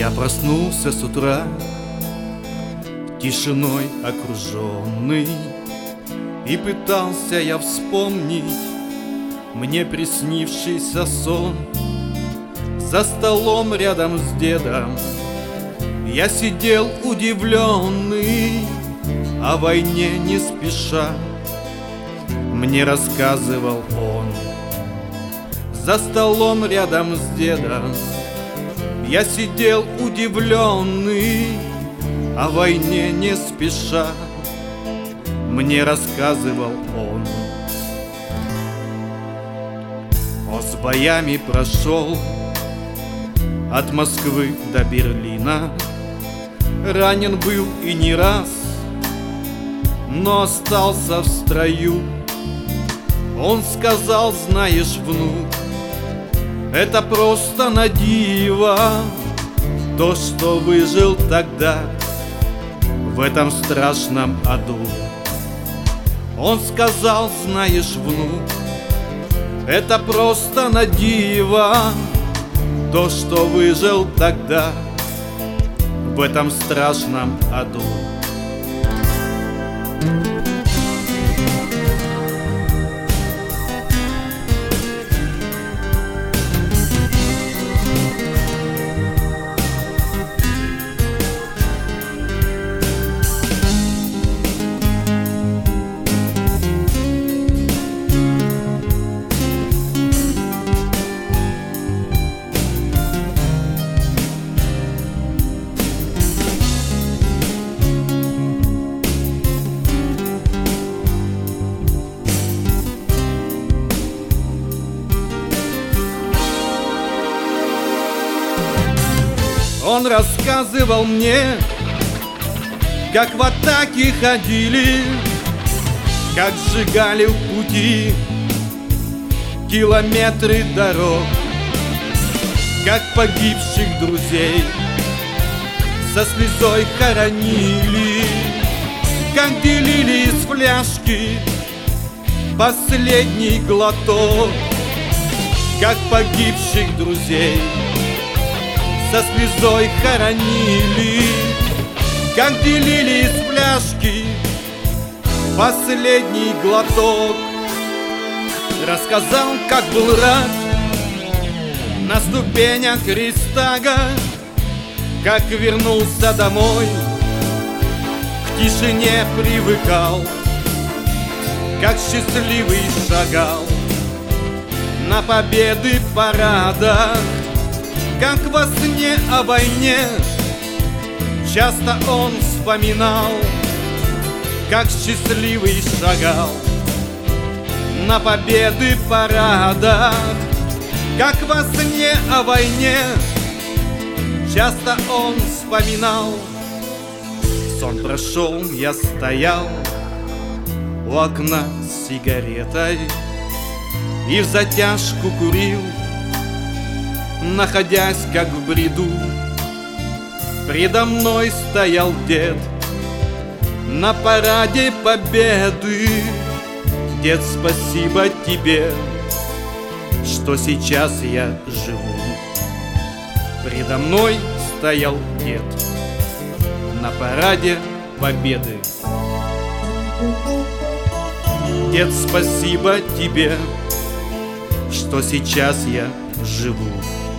Я проснулся с утра, тишиной окруженный, и пытался я вспомнить мне приснившийся сон. За столом рядом с дедом я сидел удивленный, о войне не спеша мне рассказывал он. За столом рядом с дедом я сидел удивленный, о войне не спеша мне рассказывал он. Он с боями прошел от Москвы до Берлина, ранен был и не раз, но остался в строю. Он сказал: знаешь, внук, это просто на диво, то, что выжил тогда в этом страшном аду. Он сказал: знаешь, внук, это просто на диво, то, что выжил тогда в этом страшном аду. Он рассказывал мне, как в атаке ходили, как сжигали в пути километры дорог, как погибших друзей со слезой хоронили, как делили из фляжки последний глоток, как погибших друзей со слезой хоронили, как делили из фляжки последний глоток. Рассказал, как был рад на ступенях Рейхстага, как вернулся домой, к тишине привыкал, как счастливый шагал на победы парадах, как во сне о войне часто он вспоминал, как счастливый шагал на победы парадах, как во сне о войне часто он вспоминал. Сон прошел, я стоял у окна с сигаретой и взатяжку курил, находясь как в бреду. Предо мной стоял дед на параде победы. Дед, спасибо тебе, что сейчас я живу. Предо мной стоял дед на параде победы. Дед, спасибо тебе, что сейчас я живу.